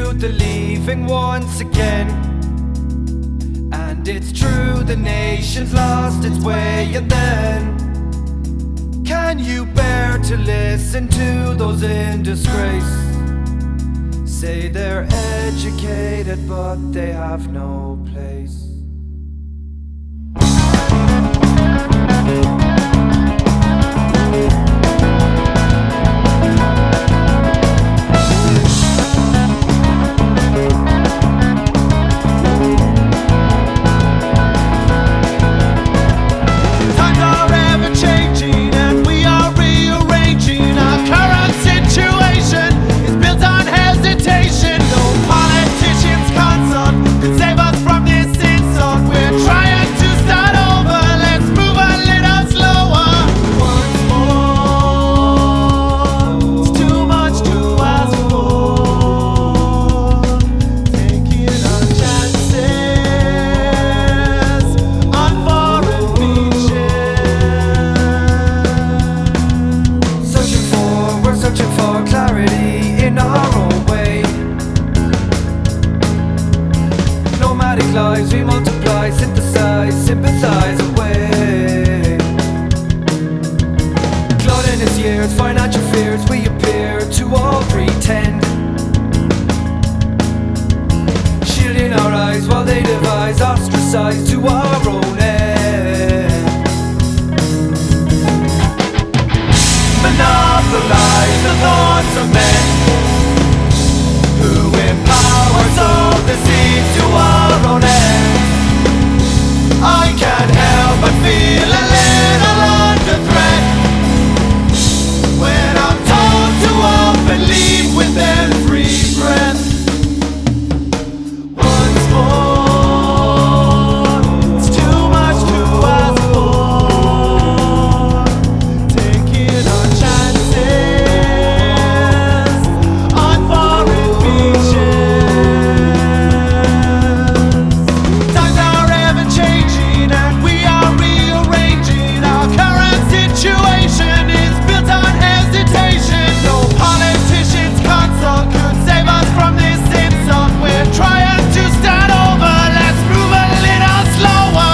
youth are leaving once again. And it's true, the nation's lost its way. And then, can you bear to listen to those in disgrace say they're educated but they have no place? Lives we multiply, synthesize, sympathize away. Gluttonous years, financial fears, we appear to all pretend, shielding our eyes while they devise, ostracize to our own end. Monopolize the thoughts of men who empower sow the seeds to our own end. I can't help but feel a little under threat when I'm told to up and leave with every breath. Once more, it's too much to ask for, taking our chances on foreign beaches. Times are ever changing and we are rearranging. Our current situation is built on hesitation. No politician's consult could save us from this insult. We're trying to start over, let's move a little slower.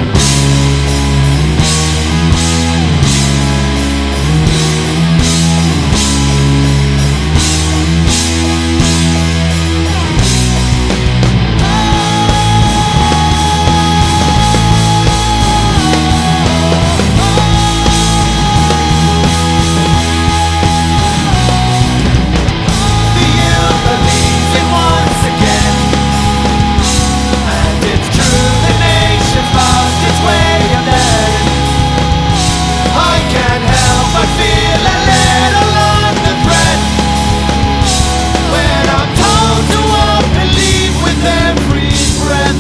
The youth are leaving once again, and it's true, the nation's lost its way. And then, I can't help but feel a little under threat when I'm told to up and leave with every breath.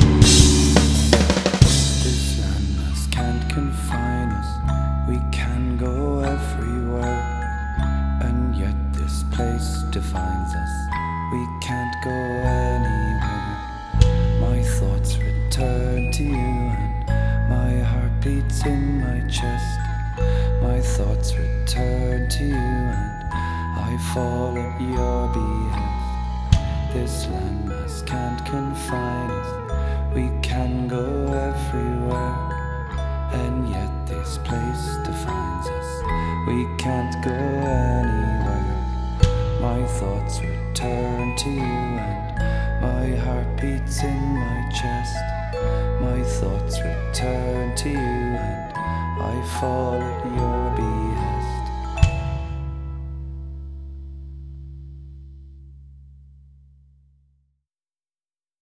This landmass can't confine us, we can go everywhere, and yet this place defines us, we can't go anywhere. My thoughts return to you and my heart beats in my chest. My thoughts return to you and I fall at your behest. This landmass can't confine us, we can go everywhere, and yet this place defines us, we can't go anywhere. My thoughts return to you and my heart beats in my chest. My thoughts return to you and I fall at your